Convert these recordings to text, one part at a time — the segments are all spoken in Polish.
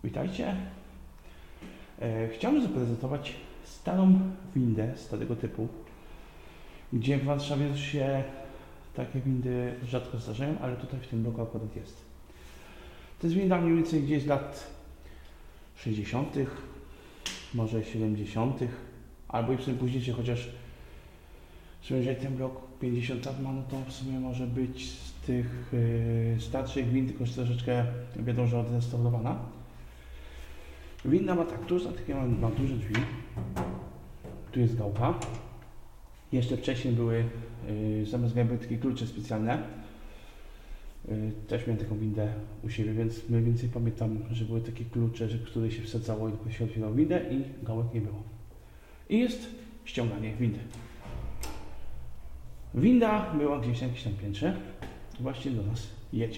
Witajcie. Chciałbym zaprezentować starą windę starego typu, gdzie w Warszawie już się takie windy rzadko zdarzają, ale tutaj w tym bloku akurat jest. To jest winda mniej więcej gdzieś z lat 60., może 70., albo i w sumie późniejszych, chociaż jeżeli ten blok 50 lat ma, no to w sumie może być z tych starszych wind, tylko że troszeczkę wiadomo, że odrestaurowana. Winda ma tak, tu ma duże drzwi, tu jest gałka. Jeszcze wcześniej były zamiast gęby takie klucze specjalne. Też miałem taką windę u siebie, więc mniej więcej pamiętam, że były takie klucze, które się wsadzało i tylko się otwierało windę i gałek nie było. I jest ściąganie windy. Winda była gdzieś na jakimś tam piętrze i właśnie do nas jedzie.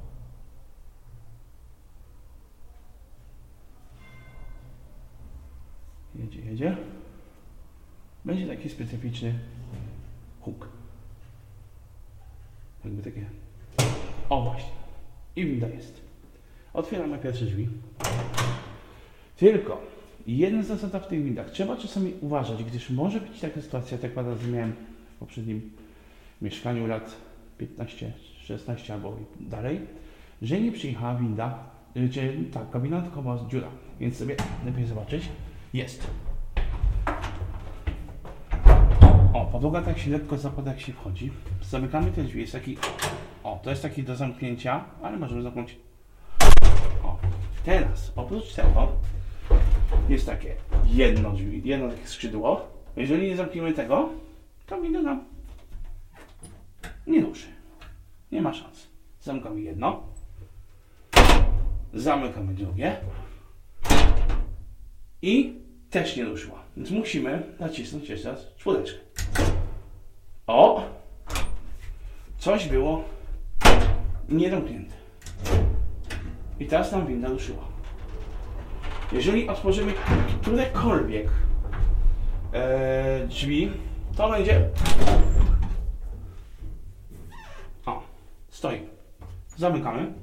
Jedzie. Będzie taki specyficzny huk. Jakby takie. O właśnie. I winda jest. Otwieramy pierwsze drzwi. Tylko jedna zasada w tych windach. Trzeba czasami uważać, gdyż może być taka sytuacja, tak jak rozumiałem w poprzednim mieszkaniu lat 15, 16 albo dalej, że nie przyjechała winda, kabina, tylko ma dziura. Więc sobie lepiej zobaczyć. Jest. O, podłoga tak się lekko zapada, jak się wchodzi. Zamykamy te drzwi. Jest taki. O, to jest taki do zamknięcia, ale możemy zamknąć. O, teraz oprócz tego jest takie jedno takie skrzydło. Jeżeli nie zamkniemy tego, to winda nam nie ruszy. Nie ma szans. Zamykamy jedno. Zamykamy drugie. I też nie ruszyła. Więc musimy nacisnąć jeszcze raz czwóreczkę. O! Coś było niedomknięte. I teraz nam winda ruszyła. Jeżeli otworzymy którekolwiek drzwi, to będzie. O, stoi. Zamykamy.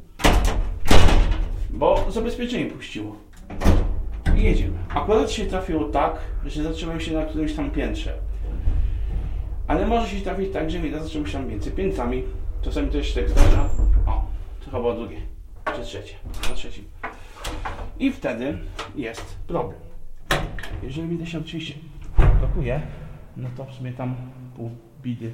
Bo zabezpieczenie puściło. I jedziemy. Akurat się trafiło tak, że zatrzymałem się na którymś tam piętrze. Ale może się trafić tak, że winda zatrzyma się tam między piętrami. Czasami to się tak zdarza. O, to chyba drugie, czy trzecie. Na trzecim. I wtedy jest problem. Jeżeli winda się oczywiście blokuje, no to w sumie tam pół bidy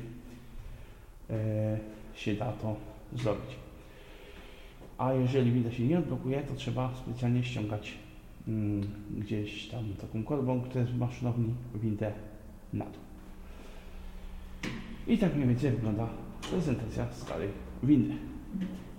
się da to zrobić. A jeżeli winda się nie odblokuje, to trzeba specjalnie ściągać gdzieś tam taką korbą, która jest w maszynowni, windę na dół. I tak mniej więcej wygląda prezentacja starej windy.